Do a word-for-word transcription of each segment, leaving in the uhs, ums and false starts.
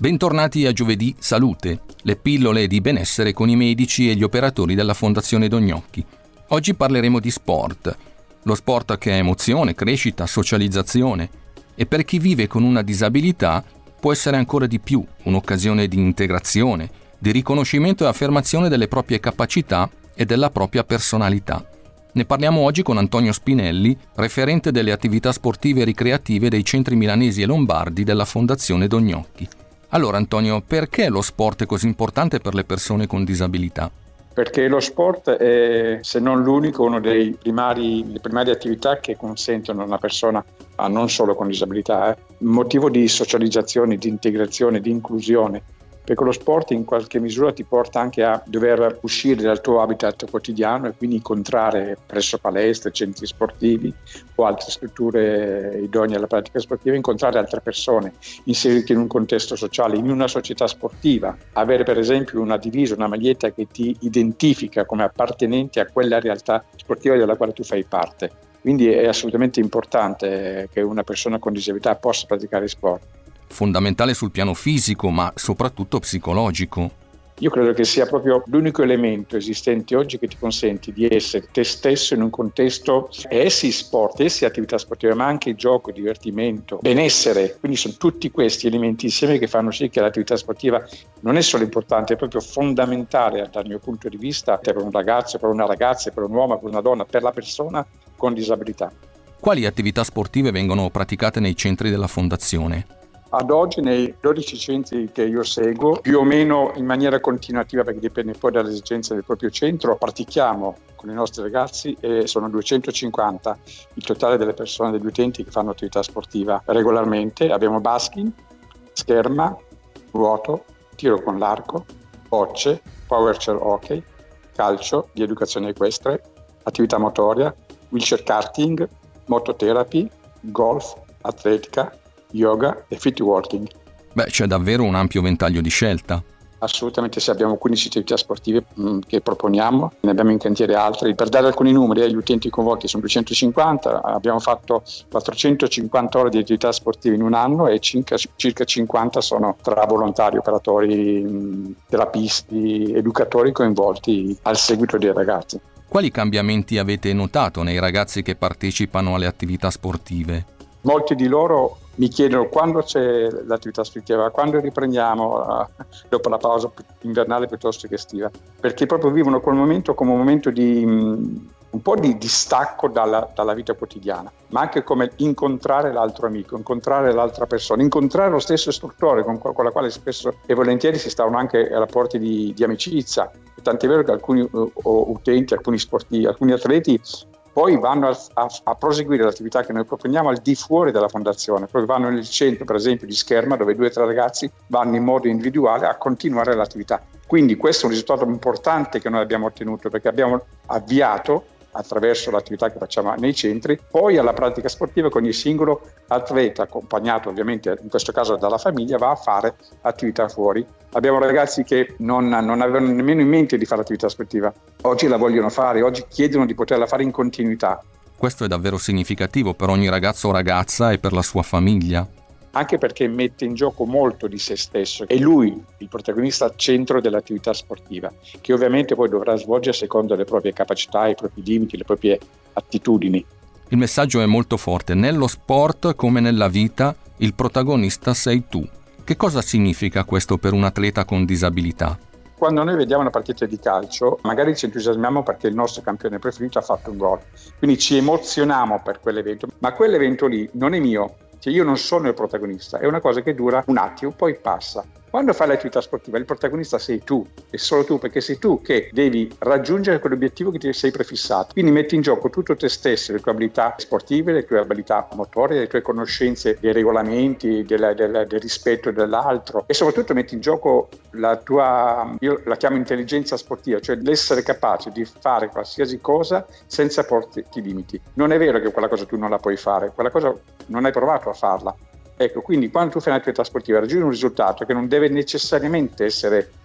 Bentornati a Giovedì Salute, le pillole di benessere con i medici e gli operatori della Fondazione Don Gnocchi. Oggi parleremo di sport. Lo sport che è emozione, crescita, socializzazione e per chi vive con una disabilità può essere ancora di più un'occasione di integrazione, di riconoscimento e affermazione delle proprie capacità e della propria personalità. Ne parliamo oggi con Antonio Spinelli, referente delle attività sportive e ricreative dei centri milanesi e lombardi della Fondazione Don Gnocchi. Allora Antonio, perché lo sport è così importante per le persone con disabilità? Perché lo sport è, se non l'unico, uno dei primari, le primarie attività che consentono a una persona, a non solo con disabilità, eh, un motivo di socializzazione, di integrazione, di inclusione. Perché lo sport in qualche misura ti porta anche a dover uscire dal tuo habitat quotidiano e quindi incontrare presso palestre, centri sportivi o altre strutture idonee alla pratica sportiva, incontrare altre persone, inserirti in un contesto sociale, in una società sportiva, avere per esempio una divisa, una maglietta che ti identifica come appartenente a quella realtà sportiva della quale tu fai parte. Quindi è assolutamente importante che una persona con disabilità possa praticare sport. Fondamentale sul piano fisico, ma soprattutto psicologico. Io credo che sia proprio l'unico elemento esistente oggi che ti consente di essere te stesso in un contesto, essi sport, essi attività sportive, ma anche gioco, divertimento, benessere. Quindi sono tutti questi elementi insieme che fanno sì che l'attività sportiva non è solo importante, è proprio fondamentale dal mio punto di vista per un ragazzo, per una ragazza, per un uomo, per una donna, per la persona con disabilità. Quali attività sportive vengono praticate nei centri della Fondazione? Ad oggi nei dodici centri che io seguo, più o meno in maniera continuativa, perché dipende poi dalle esigenze del proprio centro, pratichiamo con i nostri ragazzi e sono duecentocinquanta il totale delle persone, degli utenti che fanno attività sportiva regolarmente. Abbiamo basking, scherma, nuoto, tiro con l'arco, bocce, power chair hockey, calcio di educazione equestre, attività motoria, wheelchair karting, mototherapy, golf, atletica, yoga e fit working. Beh, c'è davvero un ampio ventaglio di scelta. Assolutamente sì, abbiamo quindici attività sportive mh, che proponiamo, ne abbiamo in cantiere altri. Per dare alcuni numeri, eh, gli utenti coinvolti sono duecentocinquanta, abbiamo fatto quattrocentocinquanta ore di attività sportive in un anno e circa, circa cinquanta sono tra volontari, operatori, mh, terapisti, educatori coinvolti al seguito dei ragazzi. Quali cambiamenti avete notato nei ragazzi che partecipano alle attività sportive? Molti di loro mi chiedono quando c'è l'attività sportiva, quando riprendiamo uh, dopo la pausa invernale piuttosto che estiva, perché proprio vivono quel momento come un momento di um, un po' di distacco dalla, dalla vita quotidiana, ma anche come incontrare l'altro amico, incontrare l'altra persona, incontrare lo stesso istruttore con, con la quale spesso e volentieri si stavano anche a rapporti di, di amicizia. Tant'è vero che alcuni uh, utenti, alcuni sportivi, alcuni atleti poi vanno a, a, a proseguire l'attività che noi proponiamo al di fuori della fondazione, poi vanno nel centro per esempio di Scherma dove due o tre ragazzi vanno in modo individuale a continuare l'attività. Quindi questo è un risultato importante che noi abbiamo ottenuto perché abbiamo avviato attraverso l'attività che facciamo nei centri, poi alla pratica sportiva con il singolo atleta, accompagnato ovviamente in questo caso dalla famiglia, va a fare attività fuori. Abbiamo ragazzi che non, non avevano nemmeno in mente di fare attività sportiva, oggi la vogliono fare, oggi chiedono di poterla fare in continuità. Questo è davvero significativo per ogni ragazzo o ragazza e per la sua famiglia. Anche perché mette in gioco molto di se stesso. È lui il protagonista al centro dell'attività sportiva, che ovviamente poi dovrà svolgere secondo le proprie capacità, i propri limiti, le proprie attitudini. Il messaggio è molto forte. Nello sport, come nella vita, il protagonista sei tu. Che cosa significa questo per un atleta con disabilità? Quando noi vediamo una partita di calcio, magari ci entusiasmiamo perché il nostro campione preferito ha fatto un gol. Quindi ci emozioniamo per quell'evento, ma quell'evento lì non è mio. Cioè io non sono il protagonista, è una cosa che dura un attimo, poi passa. Quando fai l'attività sportiva il protagonista sei tu, e solo tu, perché sei tu che devi raggiungere quell'obiettivo che ti sei prefissato. Quindi metti in gioco tutto te stesso, le tue abilità sportive, le tue abilità motorie, le tue conoscenze dei regolamenti, del, del, del rispetto dell'altro e soprattutto metti in gioco la tua, io la chiamo intelligenza sportiva, cioè l'essere capace di fare qualsiasi cosa senza porti limiti. Non è vero che quella cosa tu non la puoi fare, quella cosa non hai provato a farla. Ecco, quindi quando tu fai un'attività sportiva raggiungi un risultato che non deve necessariamente essere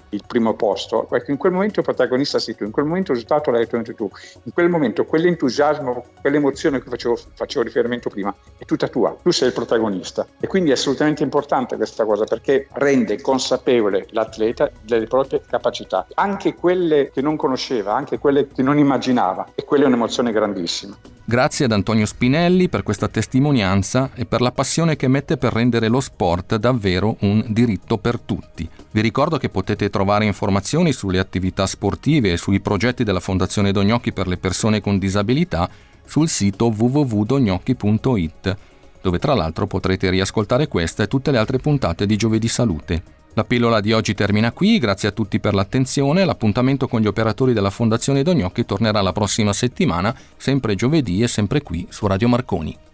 il primo posto, ecco, in quel momento il protagonista sei tu, in quel momento il risultato l'hai ottenuto tu, in quel momento quell'entusiasmo, quell'emozione a cui facevo, facevo riferimento prima è tutta tua, tu sei il protagonista, e quindi è assolutamente importante questa cosa, perché rende consapevole l'atleta delle proprie capacità, anche quelle che non conosceva, anche quelle che non immaginava, e quella è un'emozione grandissima. Grazie ad Antonio Spinelli per questa testimonianza e per la passione che mette per rendere lo sport davvero un diritto per tutti. Vi ricordo che potete trovare informazioni sulle attività sportive e sui progetti della Fondazione Don Gnocchi per le persone con disabilità sul sito w w w punto dongnocchi punto i t, dove tra l'altro potrete riascoltare questa e tutte le altre puntate di Giovedì Salute. La pillola di oggi termina qui, grazie a tutti per l'attenzione. L'appuntamento con gli operatori della Fondazione Don Gnocchi tornerà la prossima settimana, sempre giovedì e sempre qui su Radio Marconi.